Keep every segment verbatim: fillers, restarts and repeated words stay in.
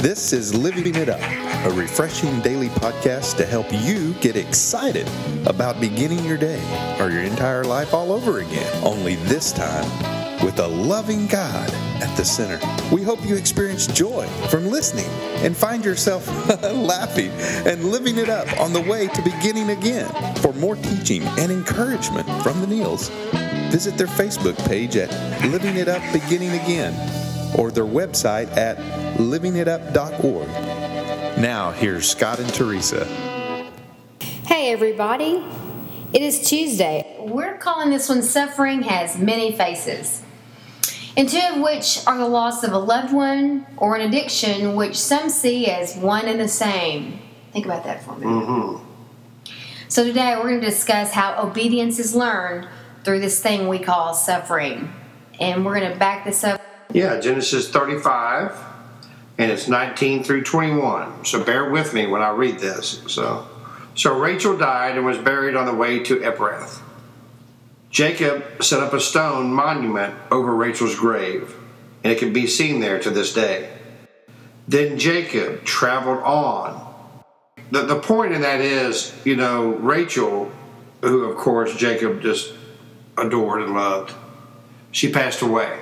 This is Living It Up, a refreshing daily podcast to help you get excited about beginning your day or your entire life all over again. Only this time with a loving God at the center. We hope you experience joy from listening and find yourself laughing and living it up on the way to beginning again. For more teaching and encouragement from the Neals, visit their Facebook page at Living It Up Beginning Again or their website at living it up dot org. Now, here's Scott and Teresa. Hey, everybody. It is Tuesday. We're calling this one Suffering Has Many Faces, and two of which are the loss of a loved one or an addiction, which some see as one and the same. Think about that for a minute. Mm-hmm. So today we're going to discuss how obedience is learned through this thing we call suffering. And we're going to back this up. Yeah, Genesis thirty-five, and it's nineteen through twenty-one. So bear with me when I read this. So, so Rachel died and was buried on the way to Ephrath. Jacob set up a stone monument over Rachel's grave, and it can be seen there to this day. Then Jacob traveled on. The, the point in that is, you know, Rachel, who of course Jacob just adored and loved, she passed away.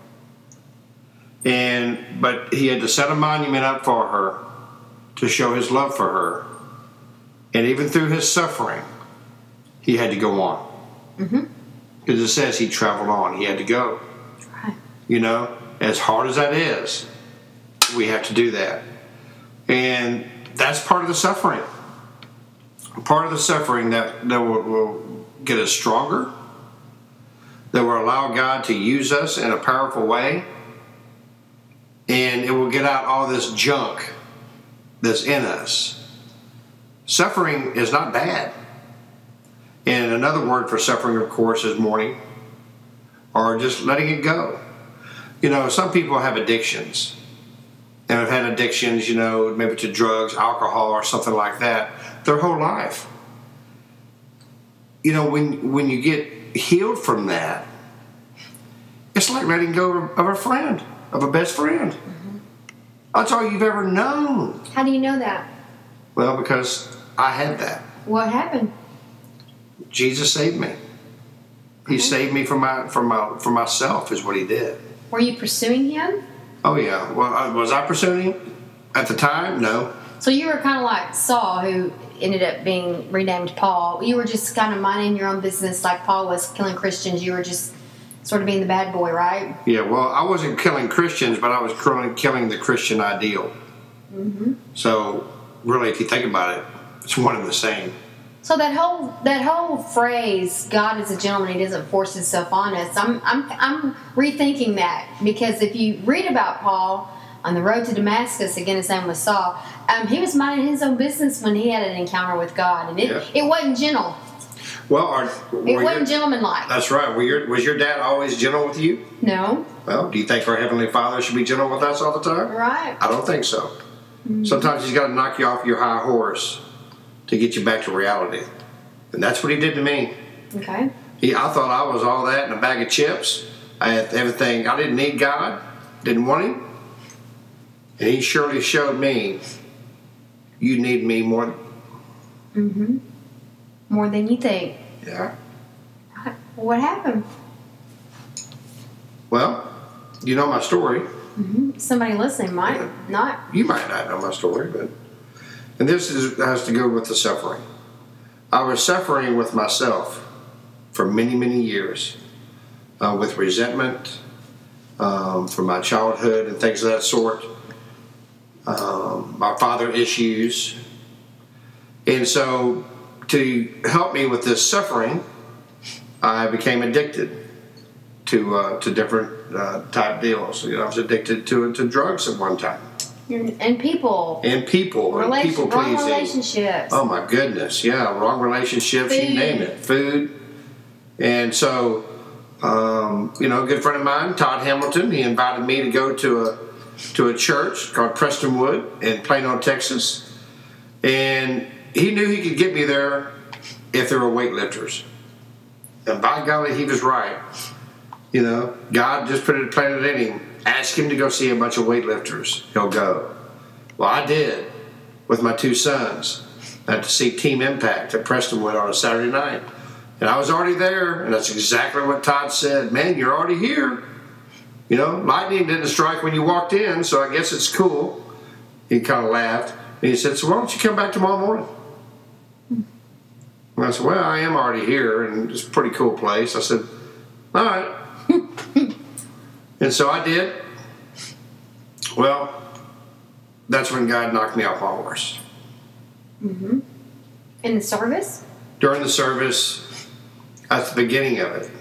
And but he had to set a monument up for her to show his love for her. And even through his suffering, he had to go on. Mm-hmm. Because it says he traveled on. He had to go. Right. You know, as hard as that is, we have to do that. And that's part of the suffering. Part of the suffering that, that will, will get us stronger, that will allow God to use us in a powerful way, and it will get out all this junk that's in us. Suffering is not bad. And another word for suffering, of course, is mourning, or just letting it go. You know, some people have addictions, and have had addictions, you know, maybe to drugs, alcohol, or something like that, their whole life. You know, when when you get healed from that, it's like letting go of a friend, of a best friend. Mm-hmm. That's all you've ever known. How do you know that? Well, because I had that. What happened? Jesus saved me. He Okay. saved me from my from my from myself is what he did. Were you pursuing him? Oh yeah. Well, I, was I pursuing him at the time? No. So you were kind of like Saul, who ended up being renamed Paul. You were just kind of minding your own business like Paul was killing Christians. You were just sort of being the bad boy, right? Yeah. Well, I wasn't killing Christians, but I was killing killing the Christian ideal. Mm-hmm. So really, if you think about it, it's one and the same. So that whole that whole phrase, "God is a gentleman; He doesn't force Himself on us." I'm I'm I'm rethinking that, because if you read about Paul on the road to Damascus, again his name was Saul, um, he was minding his own business when he had an encounter with God, and it Yeah. it wasn't gentle. Well, are, It wasn't gentlemanlike. That's right. Were your, was your dad always gentle with you? No, Well, do you think our Heavenly Father should be gentle with us all the time? right? I don't think so. Mm-hmm. Sometimes He's got to knock you off your high horse to get you back to reality. And that's what He did to me. Okay. He, I thought I was all that in a bag of chips. I had everything. I didn't need God. Didn't want Him. And He surely showed me, you need me more. Mm-hmm. More than you think. Yeah. Right. What happened? Well, you know my story. Mm-hmm. Somebody listening might Yeah. not. You might not know my story, but and this is, has to go with the suffering. I was suffering with myself for many, many years, uh, with resentment um, from my childhood and things of that sort. Um, my father issues, and so to help me with this suffering, I became addicted to uh, to different uh, type deals. You know, I was addicted to to drugs at one time. And, and people. And people, and Relation, people wrong pleasing. relationships. Oh my goodness, yeah, wrong relationships, Food. you name it, food. And so, um, you know, a good friend of mine, Todd Hamilton, he invited me to go to a to a church called Prestonwood in Plano, Texas, and he knew he could get me there if there were weightlifters. And by golly, he was right. You know, God just put it planted in him. Ask him to go see a bunch of weightlifters. He'll go. Well, I did with my two sons. I had to see Team Impact at Prestonwood on a Saturday night. And I was already there, and that's exactly what Todd said. Man, you're already here. You know, lightning didn't strike when you walked in, so I guess it's cool. He kind of laughed. And he said, so why don't you come back tomorrow morning? And I said, well, I am already here, and it's a pretty cool place. I said, all right. And so I did. Well, that's when God knocked me off my horse. Mm-hmm. In the service? During the service, at the beginning of it.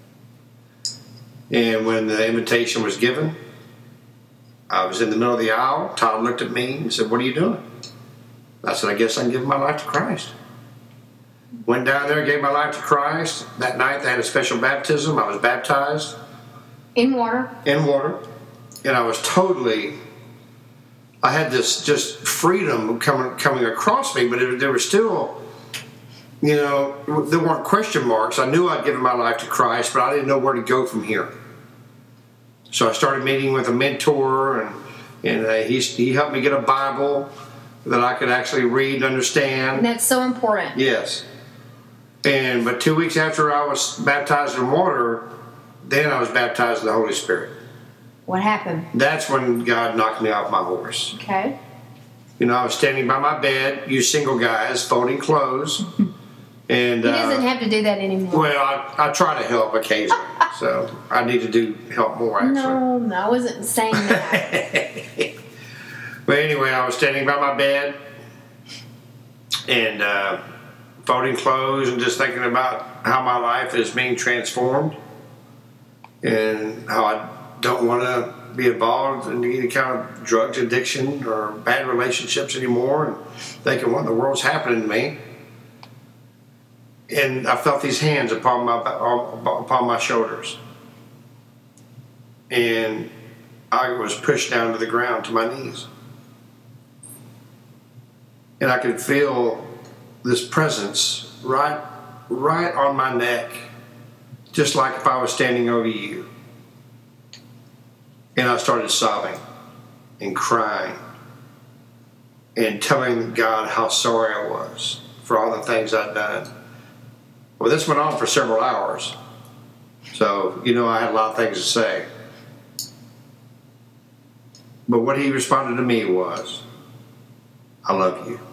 And when the invitation was given, I was in the middle of the aisle. Todd looked at me and said, what are you doing? I said, I guess I can give my life to Christ. Went down there, gave my life to Christ. That night they had a special baptism. I was baptized. In water? In water. And I was totally, I had this just freedom coming coming across me, but it, there was still, you know, there weren't question marks. I knew I'd given my life to Christ, but I didn't know where to go from here. So I started meeting with a mentor, and, and uh, he, he helped me get a Bible that I could actually read and understand. And that's so important. Yes. And but two weeks after I was baptized in water, then I was baptized in the Holy Spirit. What happened? That's when God knocked me off my horse. Okay. You know, I was standing by my bed, you single guys, folding clothes. And he doesn't uh, have to do that anymore. Well, I, I try to help occasionally. So I need to do help more, actually. No, no, I wasn't saying that. But anyway, I was standing by my bed and uh, folding clothes and just thinking about how my life is being transformed and how I don't want to be involved in any kind of drugs addiction or bad relationships anymore, and thinking what in the world's happening to me. And I felt these hands upon my upon my shoulders, and I was pushed down to the ground to my knees, and I could feel this presence right right on my neck, just like if I was standing over you. And I started sobbing and crying and telling God how sorry I was for all the things I'd done. Well, this went on for several hours. So, you know, I had a lot of things to say. But what he responded to me was, I love you.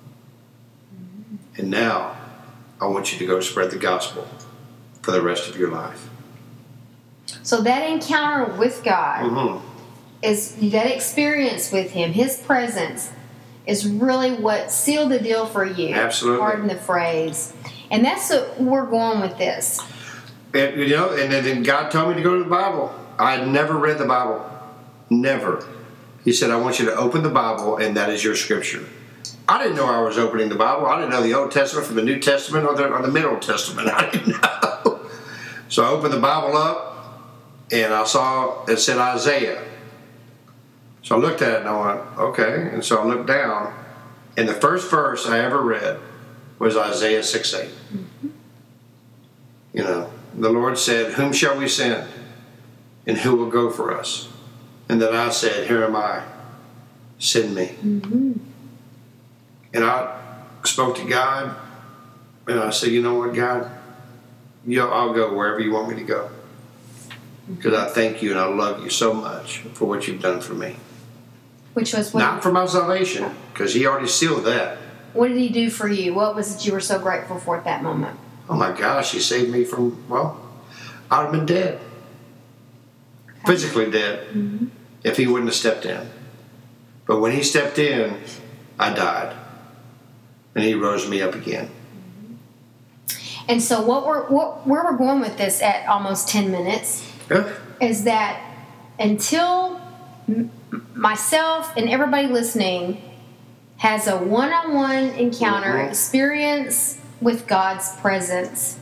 And now I want you to go spread the gospel for the rest of your life. So that encounter with God, Mm-hmm. is that experience with Him, His presence, is really what sealed the deal for you. Absolutely. Pardon the phrase. And that's what we're going with this. And, you know, and then God told me to go to the Bible. I had never read the Bible. Never. He said, I want you to open the Bible, and that is your scripture. I didn't know I was opening the Bible. I didn't know the Old Testament from the New Testament or the, or the Middle Testament. I didn't know. So I opened the Bible up, and I saw it said Isaiah. So I looked at it and I went, okay. And so I looked down, and the first verse I ever read was Isaiah six eight. Mm-hmm. You know, the Lord said, whom shall we send? And who will go for us? And then I said, here am I. Send me. Mm-hmm. And I spoke to God, and I said, you know what, God? You know, I'll go wherever you want me to go. Because I thank you and I love you so much for what you've done for me. Which was what? Not for my salvation, because he already sealed that. What did He do for you? What was it you were so grateful for at that moment? Oh my gosh, he saved me from, well, I'd have been dead. Okay. Physically dead, mm-hmm. if he wouldn't have stepped in. But when he stepped in, I died. And he rose me up again. And so what we're, what, where we're going with this at almost ten minutes yeah. is that until m- myself and everybody listening has a one-on-one encounter, mm-hmm. experience with God's presence,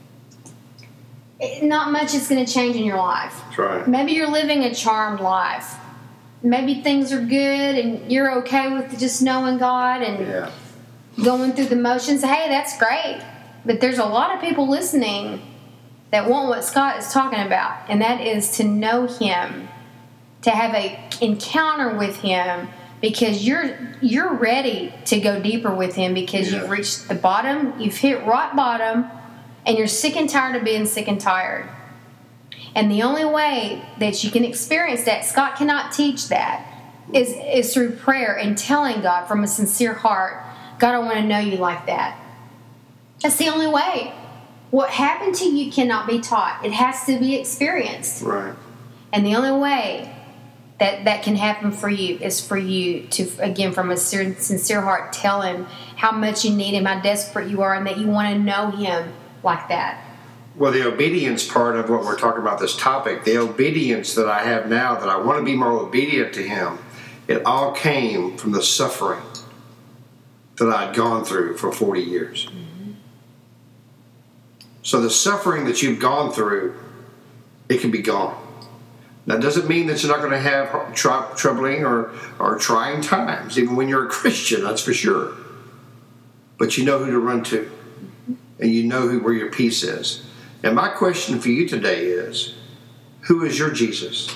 it, not much is going to change in your life. That's right. Maybe you're living a charmed life. Maybe things are good and you're okay with just knowing God and yeah. going through the motions. Hey, that's great. But there's a lot of people listening that want what Scott is talking about, and that is to know Him, to have an encounter with Him because you're you're ready to go deeper with him because Yeah. you've reached the bottom, you've hit rock bottom, and you're sick and tired of being sick and tired. And the only way that you can experience that, Scott cannot teach that, is, is through prayer and telling God from a sincere heart, God, I want to know you like that. That's the only way. What happened to you cannot be taught. It has to be experienced. Right. And the only way that that can happen for you is for you to, again, from a sincere, sincere heart, tell him how much you need him, how desperate you are, and that you want to know him like that. Well, the obedience part of what we're talking about, this topic, the obedience that I have now, that I want to be more obedient to him, it all came from the suffering that I'd gone through for forty years. Mm-hmm. So the suffering that you've gone through, it can be gone. That doesn't mean that you're not going to have tr- troubling or, or trying times, even when you're a Christian, that's for sure. But you know who to run to, mm-hmm. and you know who, where your peace is. And my question for you today is, who is your Jesus?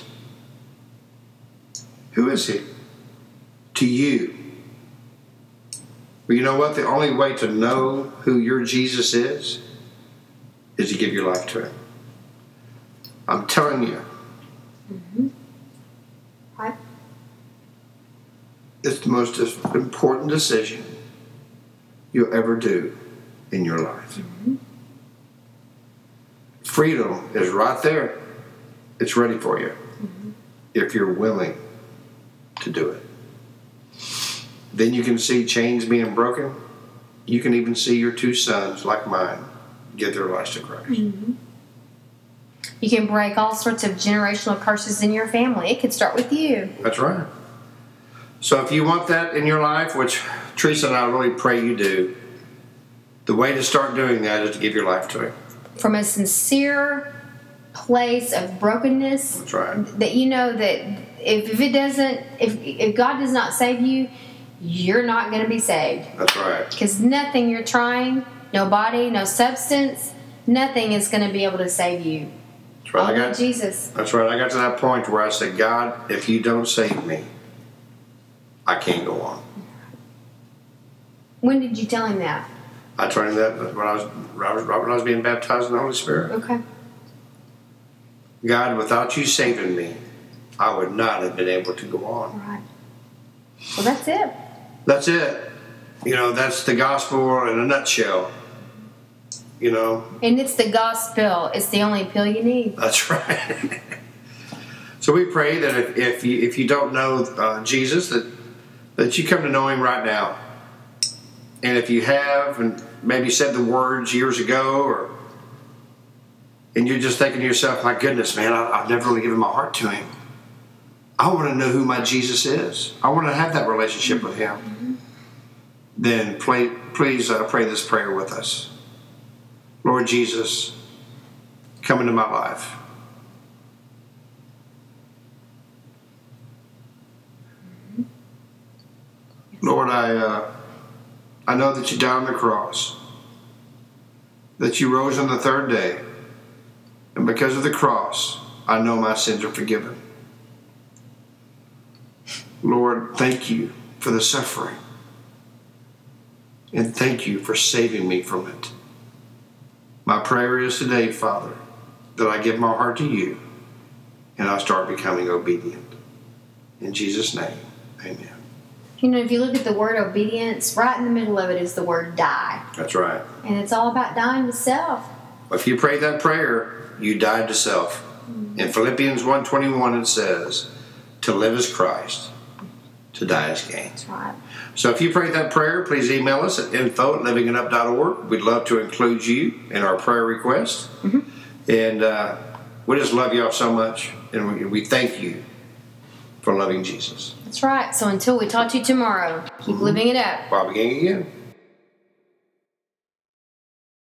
Who is he to you? Well, you know what? The only way to know who your Jesus is is to give your life to him. I'm telling you. Mm-hmm. Right. It's the most important decision you'll ever do in your life. Mm-hmm. Freedom is right there. It's ready for you. Mm-hmm. If you're willing to do it. Then you can see chains being broken. You can even see your two sons, like mine, give their lives to Christ. Mm-hmm. You can break all sorts of generational curses in your family. It could start with you. That's right. So if you want that in your life, which Teresa and I really pray you do, the way to start doing that is to give your life to him. From a sincere place of brokenness. That's right. That you know that if, if it doesn't, if if God does not save you, you're not going to be saved. That's right. Because nothing you're trying, no body, no substance, nothing is going to be able to save you. That's right. Only I got, Jesus. That's right. I got to that point where I said, God, if you don't save me, I can't go on. When did you tell him that? I told him that when I was right when I was being baptized in the Holy Spirit. Okay. God, without you saving me, I would not have been able to go on. Right. Well, that's it. That's it. You know, that's the gospel in a nutshell. You know. And it's the gospel. It's the only pill you need. That's right. So we pray that if, if you if you don't know uh, Jesus, that that you come to know him right now. And if you have, and maybe said the words years ago, or and you're just thinking to yourself, my goodness, man, I, I've never really given my heart to him. I want to know who my Jesus is. I want to have that relationship with him. Mm-hmm. Then play, please uh, pray this prayer with us. Lord Jesus, come into my life. Mm-hmm. Lord, I... Uh, I know that you died on the cross, that you rose on the third day, and because of the cross, I know my sins are forgiven. Lord, thank you for the suffering, and thank you for saving me from it. My prayer is today, Father, that I give my heart to you, and I start becoming obedient. In Jesus' name, amen. You know, if you look at the word obedience, right in the middle of it is the word die. That's right. And it's all about dying to self. If you pray that prayer, you died to self. Mm-hmm. In Philippians one twenty-one it says, to live is Christ, to die is gain. That's right. So if you prayed that prayer, please email us at info at living it up dot org. We'd love to include you in our prayer request. Mm-hmm. And uh, we just love y'all so much. And we, we thank you for loving Jesus. That's right. So until we talk to you tomorrow, keep mm-hmm. living it up. While beginning again.